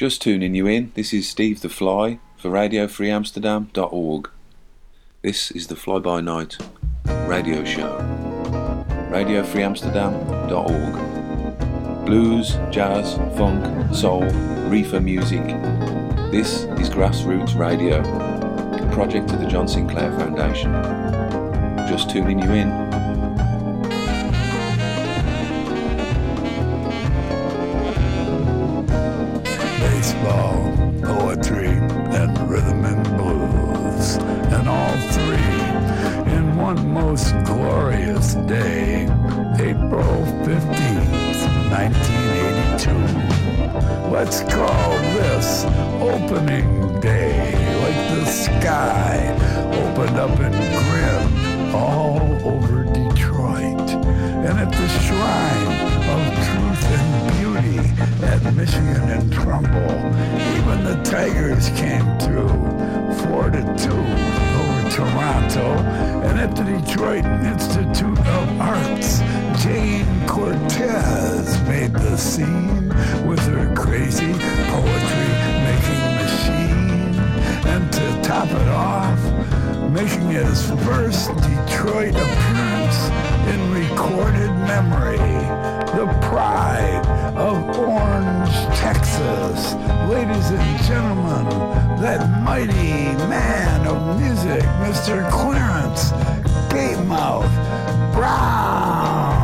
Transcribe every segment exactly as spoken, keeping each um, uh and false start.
Just tuning you in, this is Steve the Fly for radio free amsterdam dot org. This is the Fly By Night radio show. radio free amsterdam dot org. Blues, jazz, funk, soul, reefer music. This is Grassroots Radio, a project of the John Sinclair Foundation. Just tuning you in. Baseball, poetry, and rhythm and blues, and all three in one most glorious day, April fifteenth, nineteen eighty-two. Let's call this opening day, like the sky opened up and grinned all over Detroit, and at the shrine of truth and beauty at Michigan and Trumbull, even the Tigers came through, four to two over Toronto. And at the Detroit Institute of Arts, Jane Cortez made the scene with her crazy poetry-making machine. And to top it off, making his first Detroit appearance in recorded memory, the pride of Orange, Texas. Ladies and gentlemen, that mighty man of music, Mister Clarence Gatemouth Brown.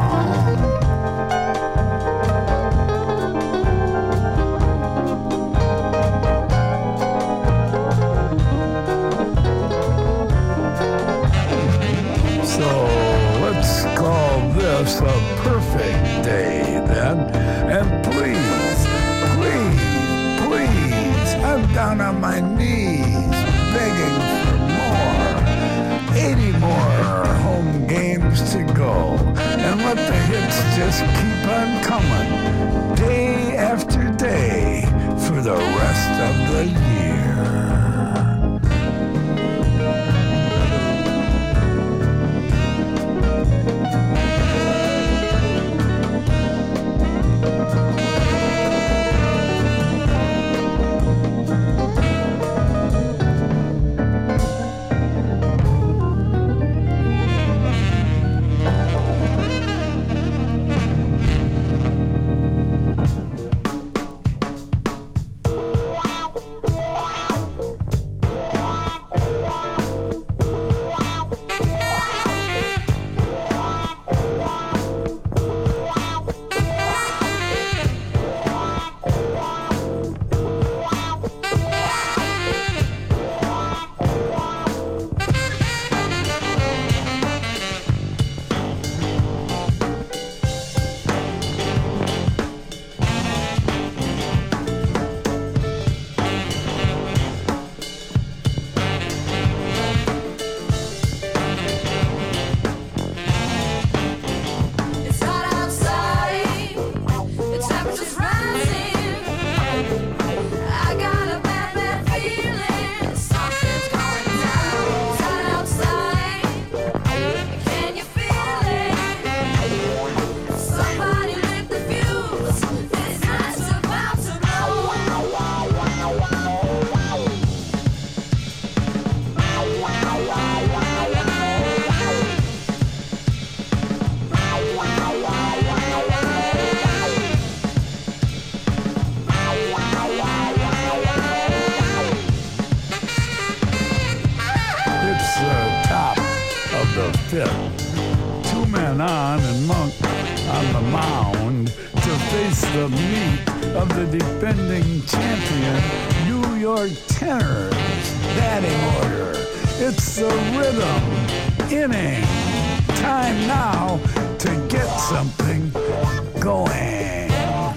So let's call this a perfect day then, and please, please, please, I'm down on my knees begging for more. eighty more home games to go, and let the hits just keep on coming, day after day, for the rest of the year. Two men on and Monk on the mound to face the meat of the defending champion New York Tenors. Batting order. It's the rhythm inning. Time now to get something going.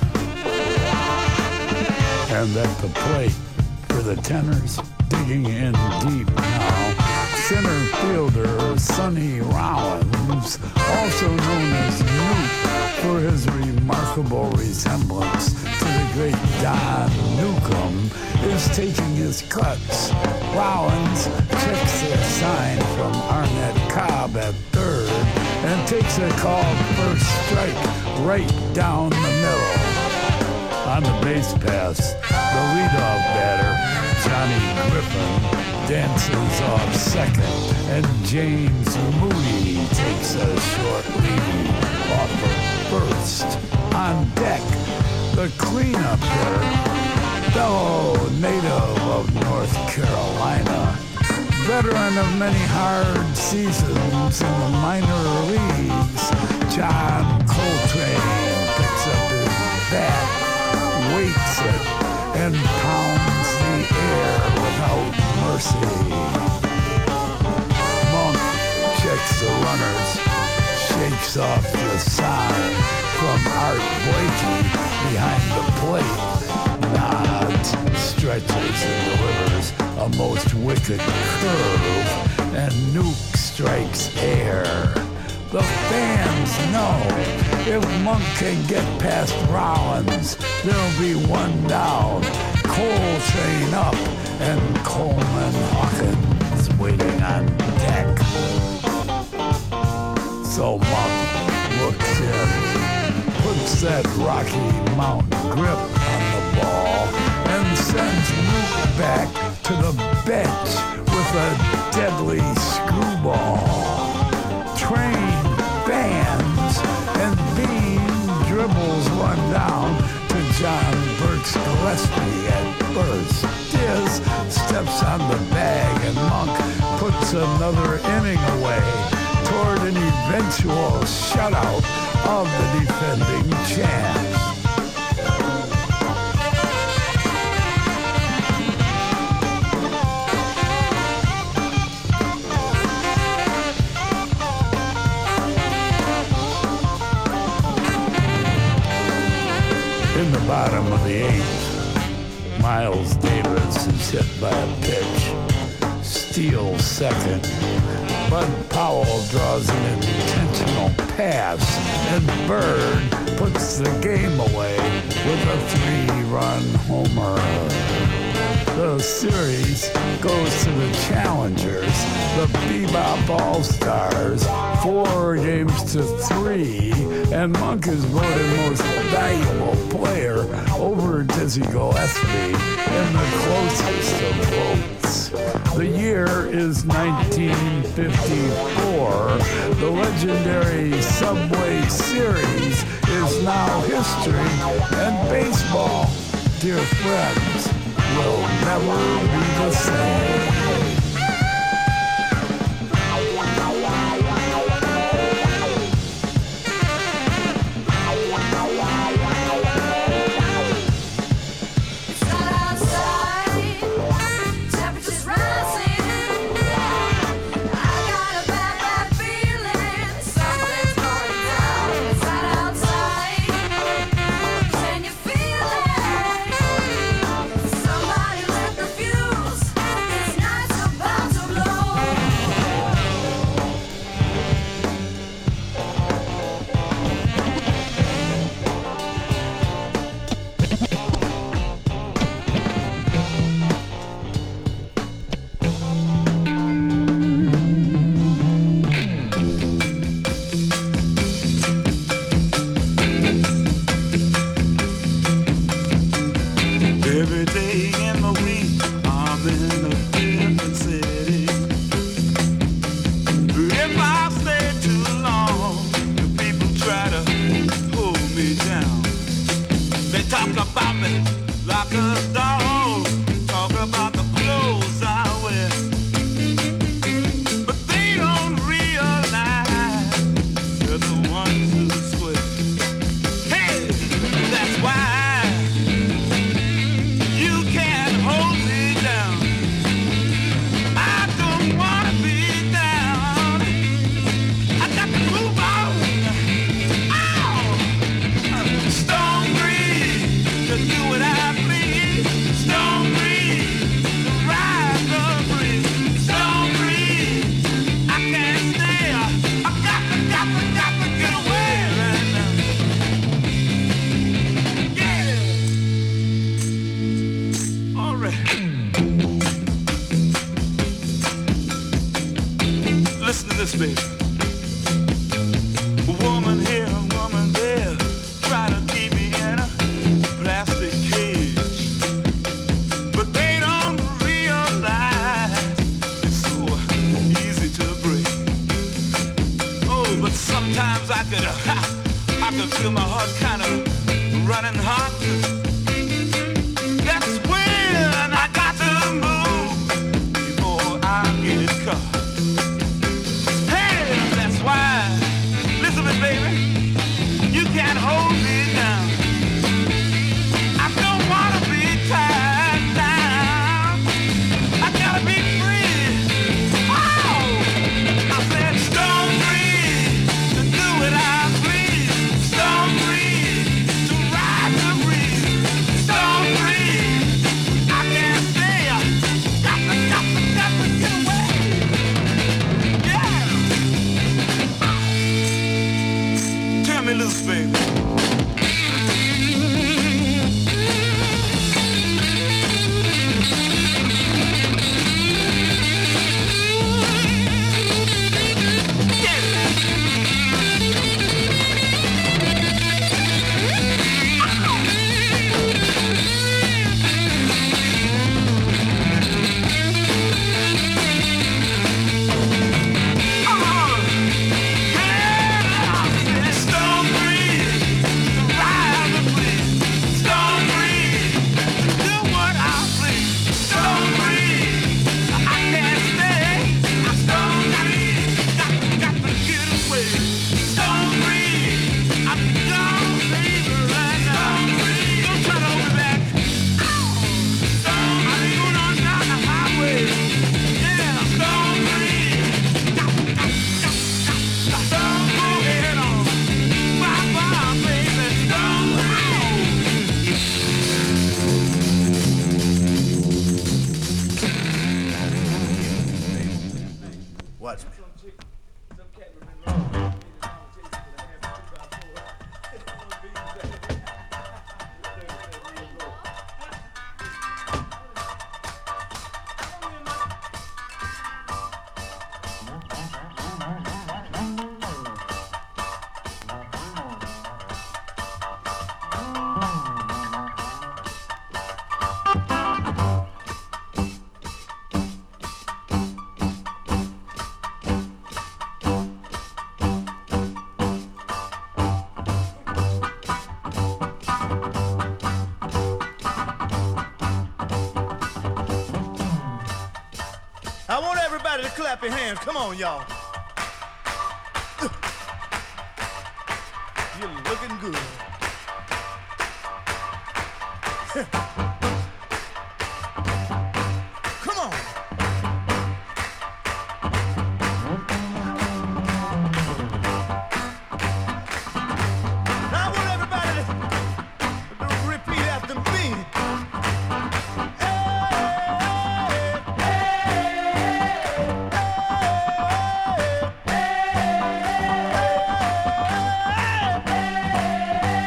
And at the plate for the Tenors, digging in deep now, center fielder Sonny Rollins, also known as Newt for his remarkable resemblance to the great Don Newcomb, is taking his cuts. Rollins checks a sign from Arnett Cobb at third and takes a called first strike right down the middle. On the base pass, the leadoff batter, Johnny Griffin, dances off second, and James Moody takes a short lead off of first. On deck, the cleanup hitter, fellow native of North Carolina, veteran of many hard seasons in the minor leagues, John Coltrane picks up his bat, weights it, and pounds the air without mercy. Monk checks the runners, shakes off the sign from Art Blakey behind the plate, nods, stretches, and delivers a most wicked curve, and Nuke strikes air. The fans know if Monk can get past Rollins, there'll be one down, Coltrane up, and Coleman Hawkins waiting on deck. So Monk looks in, puts that Rocky Mountain grip on the ball, and sends Nuke back to the bench with a deadly screwball. Train bands, and Bean dribbles one down to John Burks Gillespie at first. Diaz steps on the bag, and Monk puts another inning away toward an eventual shutout of the defending champs. In the bottom of the eighth, Miles Davis is hit by a pitch, steals second. Bud Powell draws an intentional pass, and Bird puts the game away with a three-run homer. The series goes to the challengers, the Bebop All-Stars, four games to three, and Monk is voted most valuable player over Dizzy Gillespie in the closest of votes. The year is nineteen fifty-four. The legendary Subway Series is now history, and baseball, dear friends, will never be the same. feel my heart kind of running hot. That's when I got to move before I get caught. Hey, that's why, listen to me, baby, you can't hold me down. I don't want to be tied down. I gotta be free. Oh, I said stone free to do what I please. Stone free to ride the breeze. Stone free, I can't stay. Got to, got to, got to get away. Yeah. Turn me loose, baby. Watch me. I want everybody to clap your hands. Come on, y'all. You're looking good. Come on. Now I want everybody to, to repeat after me. Hey!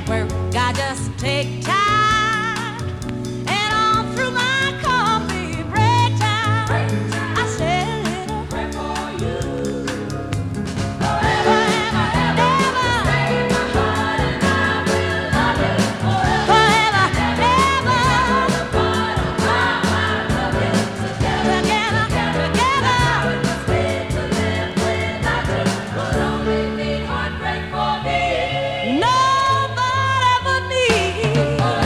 where God just take time, and all through my coffee break time, I say a little prayer for you. Forever and ever, stay in my heart, and I will love you forever and ever. Together, together, it must be to live without you. Would only be heartbreak for me. Nobody but me.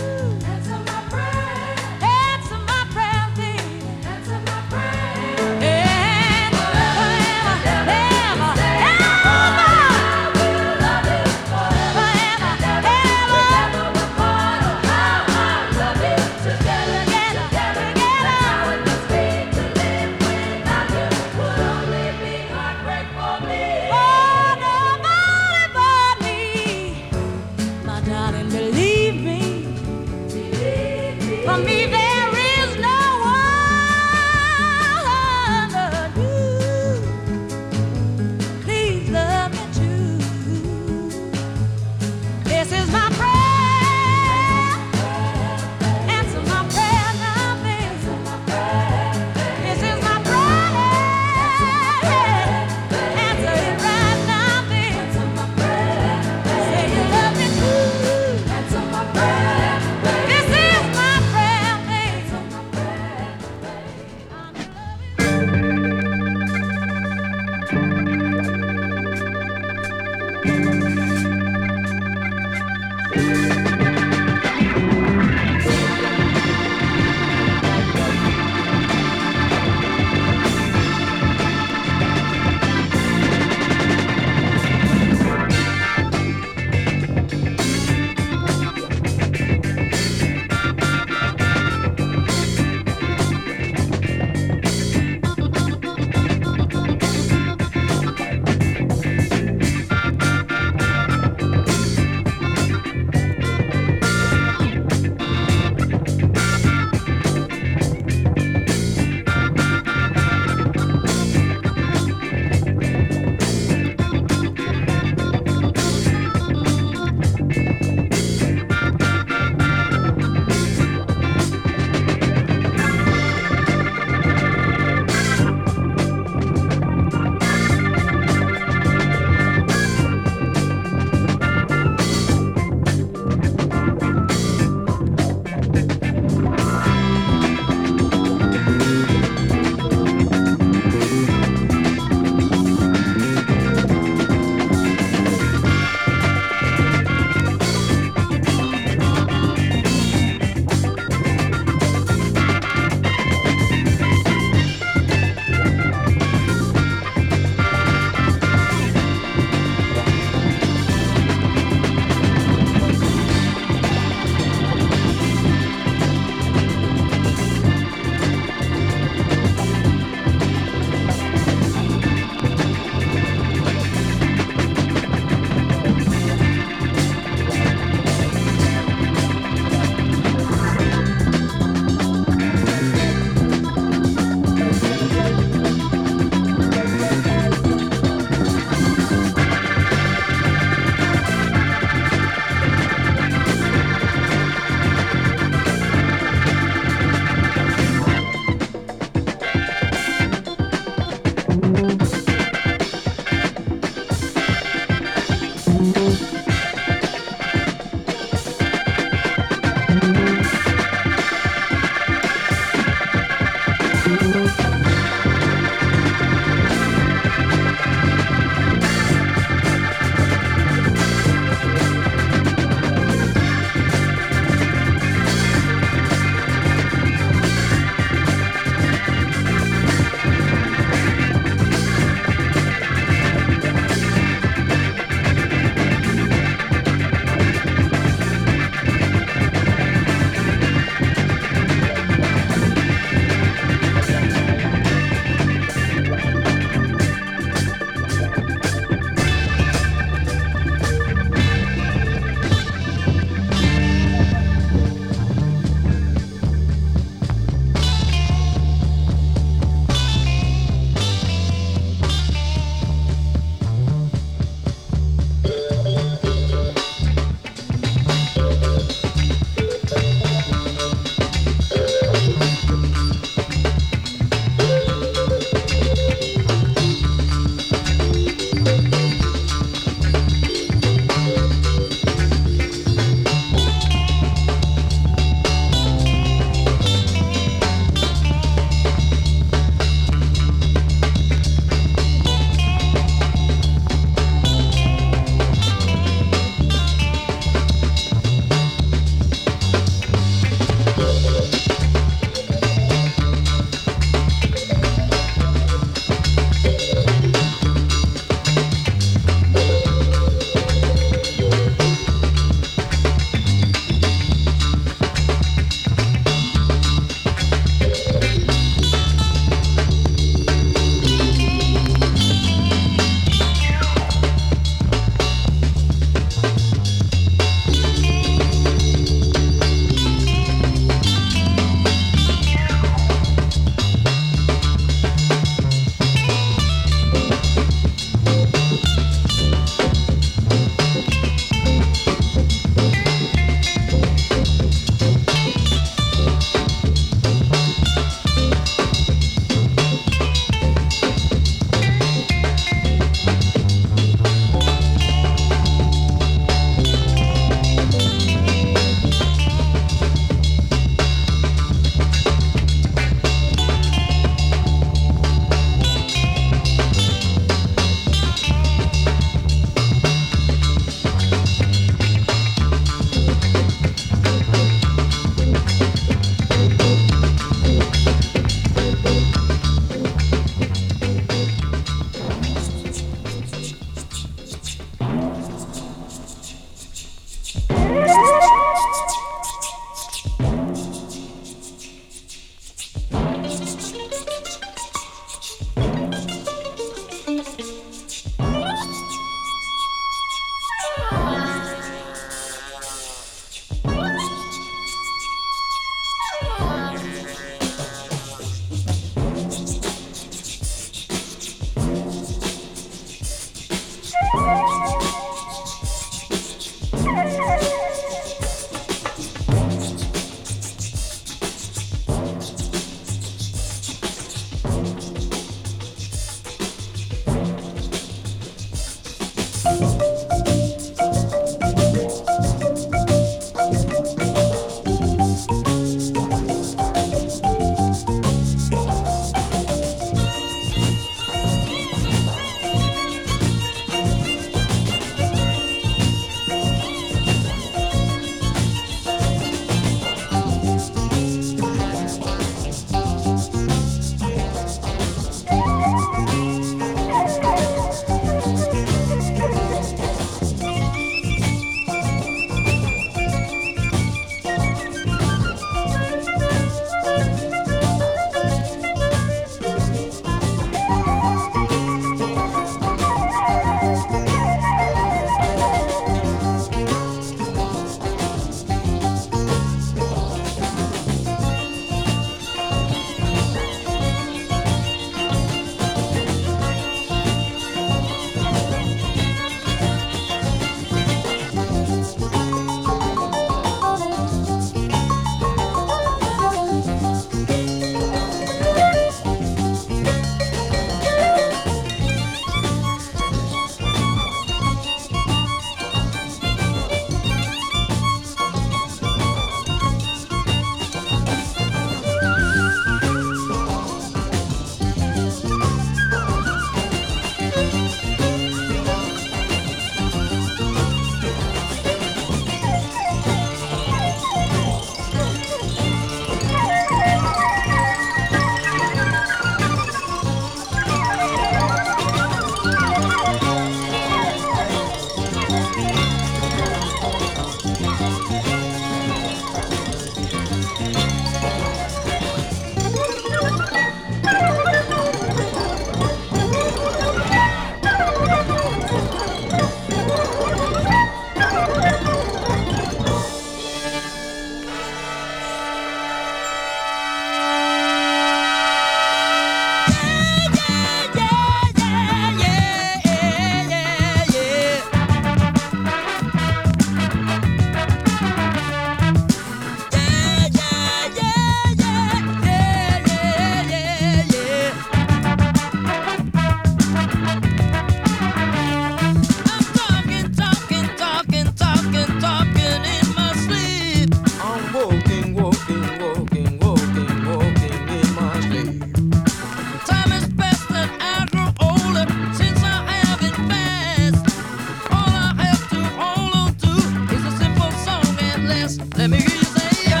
Let me hear you say yeah.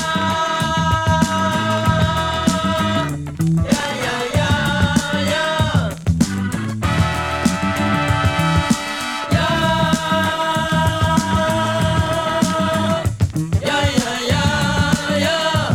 Yeah, yeah, yeah, yeah. Yeah. Yeah, yeah, yeah, yeah.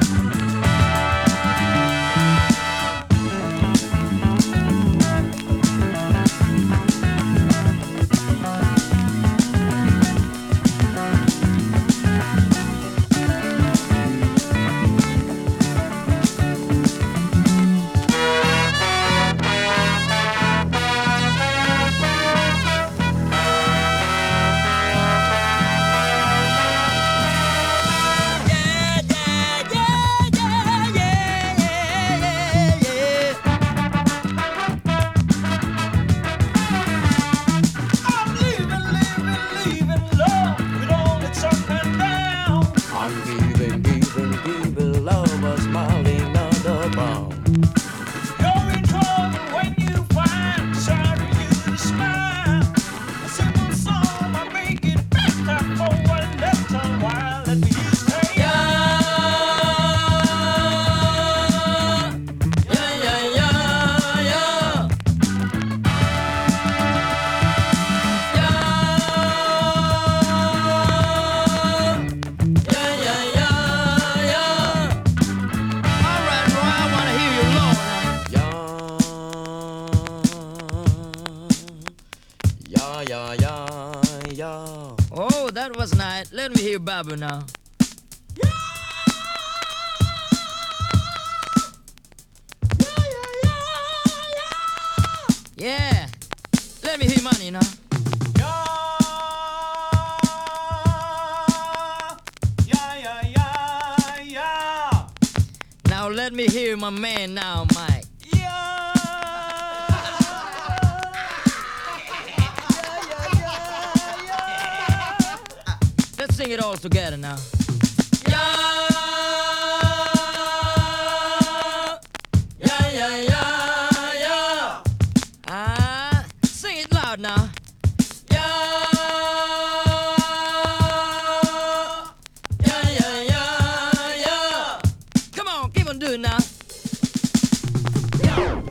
Let me hear Baba now. Yeah! Yeah, yeah, yeah, yeah. Yeah. Let me hear money now. Yeah. Yeah, yeah, yeah, yeah. Now let me hear my man now, Mike. Let's sing it all together now. Yeah, yeah, yeah, yeah, yeah. Ah, sing it loud now. Yeah, yeah, yeah, yeah, yeah. Come on, keep on doing now. Yeah.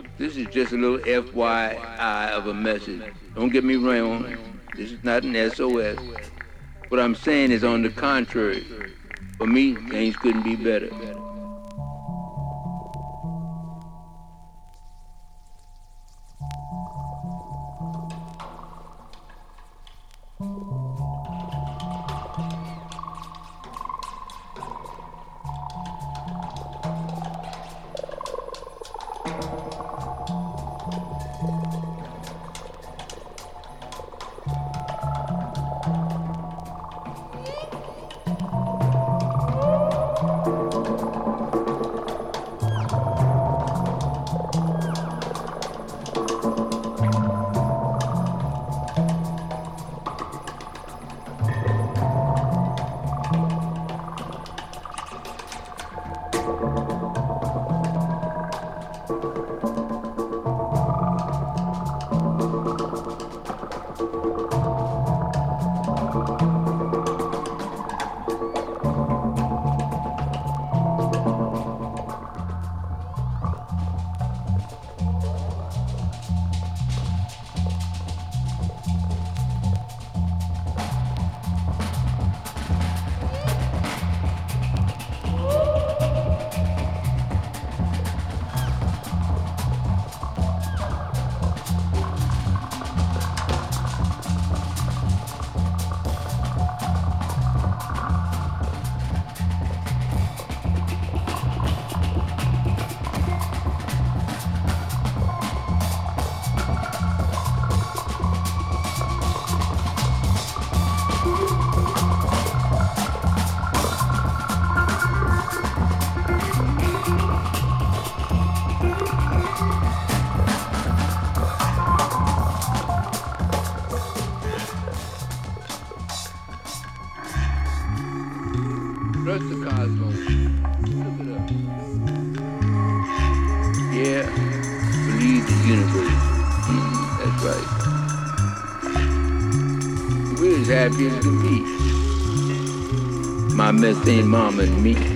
Look, this is just a little F Y I of a message. Don't get me wrong. This is not an S O S. What I'm saying is on the contrary. For me, things couldn't be better. Trust the cosmos. Look it up. Yeah, believe the universe. Mm, that's right. We're as happy as can be. My methane mama and me.